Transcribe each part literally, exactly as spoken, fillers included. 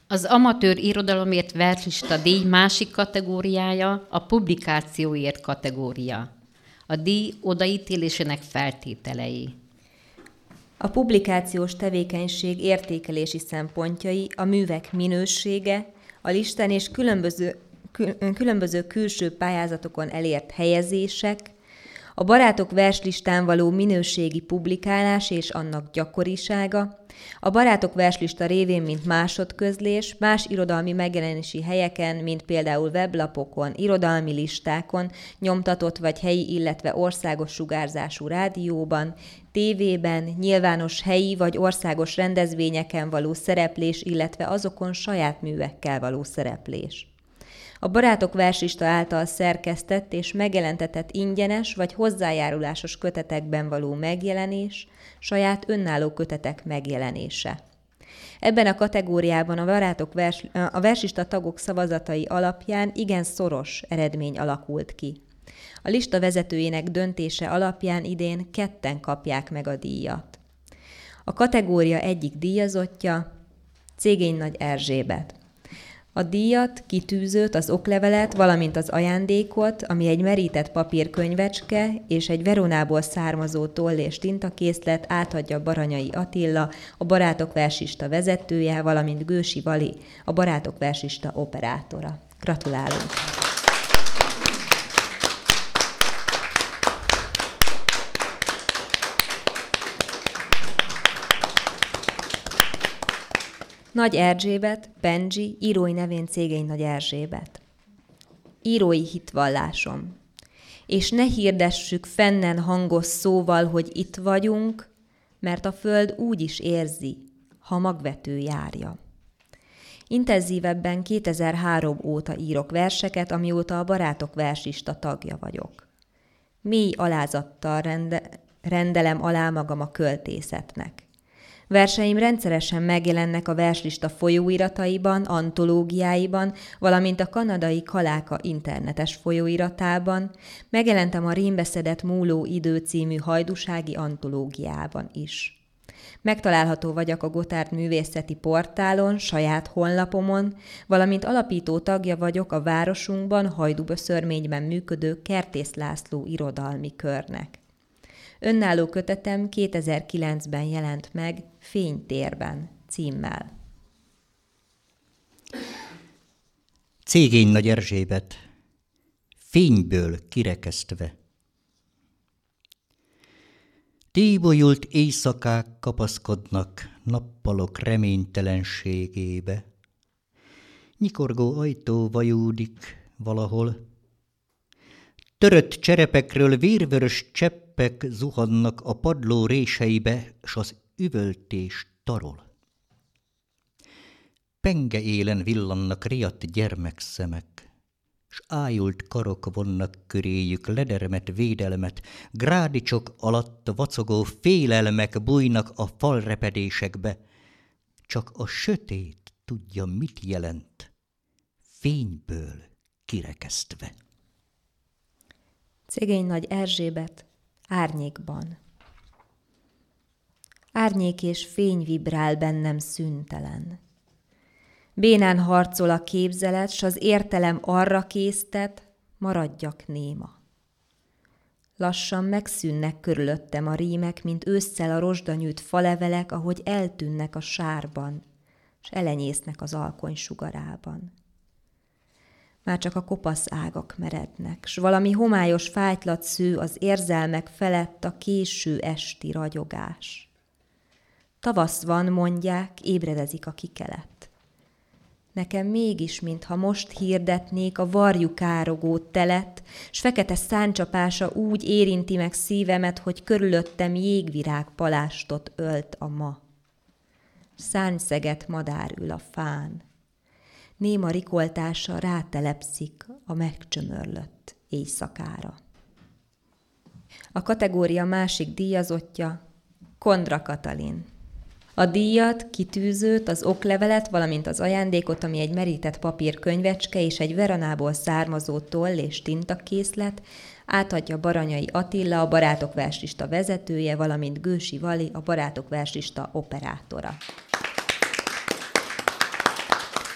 Az amatőr irodalomért verslista díj másik kategóriája a publikációért kategória. A díj odaítélésének feltételei. A publikációs tevékenység értékelési szempontjai, a művek minősége, a listán és különböző, különböző külső pályázatokon elért helyezések, a Barátok verslistán való minőségi publikálás és annak gyakorisága, a Barátok verslista révén, mint másodközlés, más irodalmi megjelenési helyeken, mint például weblapokon, irodalmi listákon, nyomtatott vagy helyi, illetve országos sugárzású rádióban, tévében, nyilvános helyi vagy országos rendezvényeken való szereplés, illetve azokon saját művekkel való szereplés. A Barátok verslista által szerkesztett és megjelentetett ingyenes vagy hozzájárulásos kötetekben való megjelenés, saját önálló kötetek megjelenése. Ebben a kategóriában a, Barátok vers, a verslista tagok szavazatai alapján igen szoros eredmény alakult ki. A lista vezetőjének döntése alapján idén ketten kapják meg a díjat. A kategória egyik díjazottja Székely Nagy Erzsébet. A díjat, kitűzőt, az oklevelet, valamint az ajándékot, ami egy merített papírkönyvecske és egy Veronából származó toll- és tintakészlet átadja Baranyai Attila, a Barátok verslista vezetője, valamint Gősi Vali, a Barátok verslista operátora. Gratulálunk! Nagy Erzsébet, Benji, írói nevén Székely Nagy Erzsébet. Írói hitvallásom. És ne hirdessük fennen hangos szóval, hogy itt vagyunk, mert a föld úgy is érzi, ha magvető járja. Intenzívebben kétezer-három óta írok verseket, amióta a Barátok verslista tagja vagyok. Mély alázattal rende- rendelem alá magam a költészetnek. Verseim rendszeresen megjelennek a verslista folyóirataiban, antológiáiban, valamint a kanadai Kaláka internetes folyóiratában, megjelentem a Rémbeszedett múló idő című hajdúsági antológiában is. Megtalálható vagyok a Gotthárd művészeti portálon, saját honlapomon, valamint alapító tagja vagyok a városunkban, Hajdúböszörményben működő Kertész László irodalmi körnek. Önálló kötetem kétezer-kilencben jelent meg Fénytérben címmel. Székely Nagy Erzsébet, fényből kirekesztve. Tíbolyult éjszakák kapaszkodnak nappalok reménytelenségébe. Nyikorgó ajtó vajúdik valahol. Törött cserepekről vérvörös cseppek zuhannak a padló réseibe, s az üvöltés tarol. Penge élen villannak riadt gyermekszemek, s ájult karok vonnak köréjük ledermet, védelmet, grádicsok alatt vacogó félelmek bújnak a falrepedésekbe. Csak a sötét tudja, mit jelent, fényből kirekesztve. Székely Nagy Erzsébet, árnyékban. Árnyék és fény vibrál bennem szüntelen. Bénán harcol a képzelet, s az értelem arra késztet, maradjak néma. Lassan megszűnnek körülöttem a rímek, mint ősszel a rozsdanyűt falevelek, ahogy eltűnnek a sárban, s elenyésznek az alkony sugarában. Már csak a kopasz ágak merednek, s valami homályos fájtlat sző az érzelmek felett a késő esti ragyogás. Tavasz van, mondják, ébredezik a kikelet. Nekem mégis, mintha most hirdetnék a varjú károgó telet, s fekete száncsapása úgy érinti meg szívemet, hogy körülöttem jégvirág palástot ölt a ma. Szárnyszeget madár ül a fán. Néma rikoltása rátelepszik a megcsömörlött éjszakára. A kategória másik díjazottja Kondra Katalin. A díjat, kitűzőt, az oklevelet, valamint az ajándékot, ami egy merített papírkönyvecske és egy Veronából származó toll- és tintakészlet, átadja Baranyai Attila, a Barátok verslista vezetője, valamint Gősi Vali, a Barátok verslista operátora.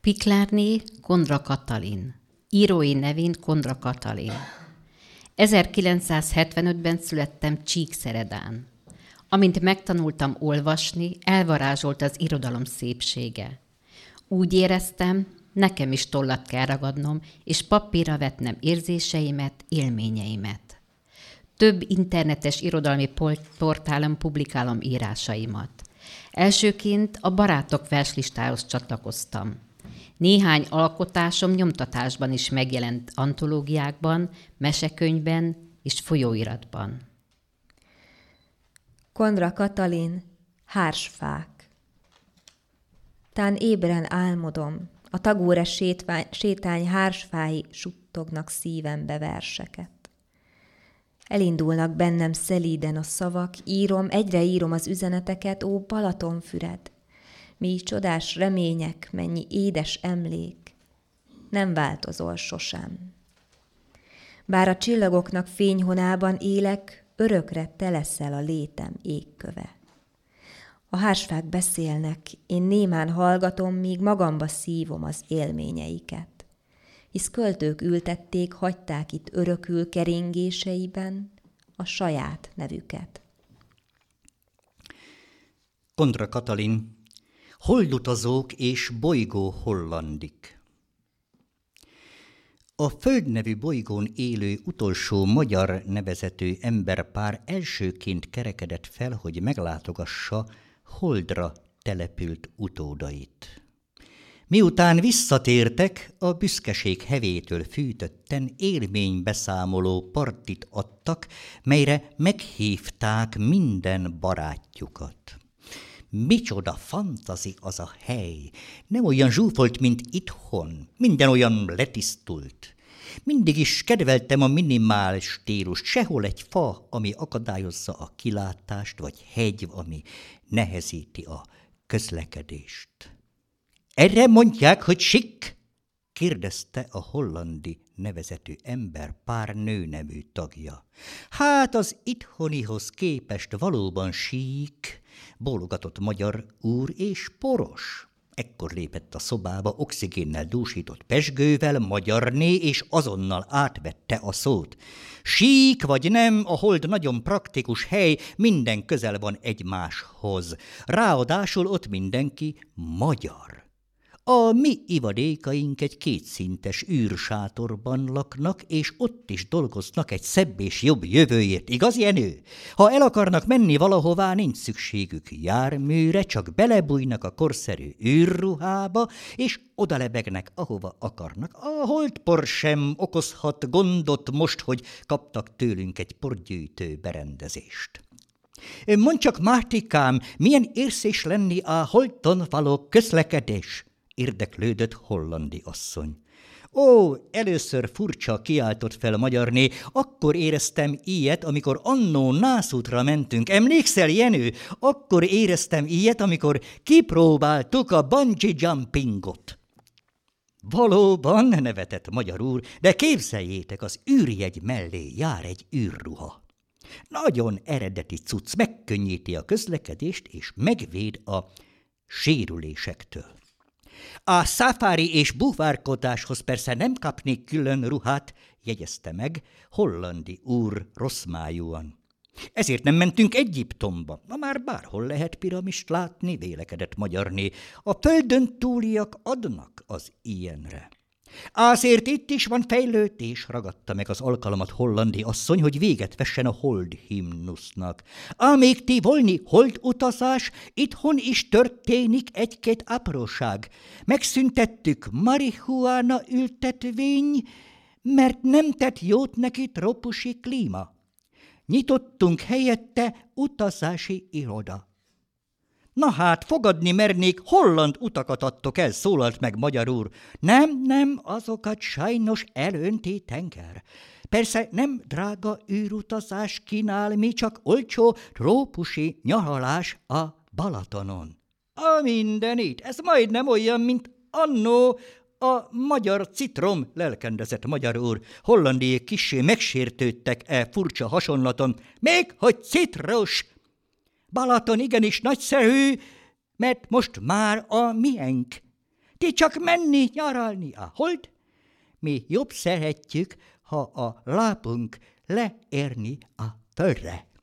Piklárné Kondra Katalin. Írói nevén Kondra Katalin. ezerkilencszázhetvenötben születtem Csíkszeredán. Amint megtanultam olvasni, elvarázsolt az irodalom szépsége. Úgy éreztem, nekem is tollat kell ragadnom, és papírra vetnem érzéseimet, élményeimet. Több internetes irodalmi portálon publikálom írásaimat. Elsőként a Barátok verslistához csatlakoztam. Néhány alkotásom nyomtatásban is megjelent antológiákban, mesekönyvben és folyóiratban. Kondra Katalin, Hársfák. Tán ébren álmodom, a tagóra sétvány, sétány hársfái suttognak szívembe verseket. Elindulnak bennem szelíden a szavak, írom, egyre írom az üzeneteket, ó Balatonfüred. Mi csodás remények, mennyi édes emlék, nem változol sosem. Bár a csillagoknak fényhonában élek, örökre te leszel a létem égköve. A hársfák beszélnek, én némán hallgatom, míg magamba szívom az élményeiket. Hisz költők ültették, hagyták itt örökül keringéseiben a saját nevüket. Kondra Katalin, Holdutazók és bolygó hollandik. A Föld nevű bolygón élő utolsó magyar nevezetű emberpár elsőként kerekedett fel, hogy meglátogassa Holdra települt utódait. Miután visszatértek, a büszkeség hevétől fűtötten élménybeszámoló partit adtak, melyre meghívták minden barátjukat. Micsoda fantazi az a hely! Nem olyan zsúfolt, mint itthon, minden olyan letisztult. Mindig is kedveltem a minimál stílust, sehol egy fa, ami akadályozza a kilátást, vagy hegy, ami nehezíti a közlekedést. Erre mondják, hogy sik? Kérdezte a hollandi nevezetű ember pár nőnemű tagja. Hát az itthonihoz képest valóban sík, bólogatott magyar úr és poros. Ekkor lépett a szobába oxigénnel dúsított pezsgővel magyarné, és azonnal átvette a szót. Sík vagy nem, a Hold nagyon praktikus hely, minden közel van egymáshoz. Ráadásul ott mindenki magyar. A mi ivadékaink egy kétszintes űrsátorban laknak, és ott is dolgoznak egy szebb és jobb jövőért. Igaz, Jenő? Ha el akarnak menni valahová, nincs szükségük járműre, csak belebújnak a korszerű űrruhába, és odalebegnek, ahova akarnak. A holdpor sem okozhat gondot most, hogy kaptak tőlünk egy porgyűjtő berendezést. Mondd csak, Mártikám, milyen érzés lenni a Holdon való közlekedés? Érdeklődött hollandi asszony. Ó, először furcsa, kiáltott fel a magyarné, akkor éreztem ilyet, amikor annó nászútra mentünk. Emlékszel, Jenő? Akkor éreztem ilyet, amikor kipróbáltuk a bungee jumpingot. Valóban, nevetett magyar úr, de képzeljétek, az űrjegy mellé jár egy űrruha. Nagyon eredeti cucc, megkönnyíti a közlekedést, és megvéd a sérülésektől. A szafári és búvárkodáshoz persze nem kapnék külön ruhát, jegyezte meg hollandi úr rosszmájúan. Ezért nem mentünk Egyiptomba. Ma már bárhol lehet piramist látni, vélekedett magyarné. A földön túliak adnak az ilyenre. Azért itt is van fejlődés, ragadta meg az alkalmat hollandi asszony, hogy véget vessen a hold himnusznak. Amíg ti volni hold utazás, itthon is történik egy-két apróság. Megszüntettük marihuána ültetvény, mert nem tett jót neki trópusi klíma. Nyitottunk helyette utazási iroda. Na hát, fogadni mernék, holland utakat adtok el, szólalt meg magyar úr. Nem, nem, azokat sajnos elönti tenger. Persze nem drága űrutazás kínál, mi csak olcsó trópusi nyaralás a Balatonon. A mindenit, ez majdnem olyan, mint annó a magyar citrom, lelkendezett magyar úr. Hollandiék kissé megsértődtek-e furcsa hasonlaton. Még hogy citros! Balaton igenis nagyszerű, mert most már a miénk. Szereti csak menni nyaralni a hold, mi jobb szeretjük, ha a lábunk leérni a földre.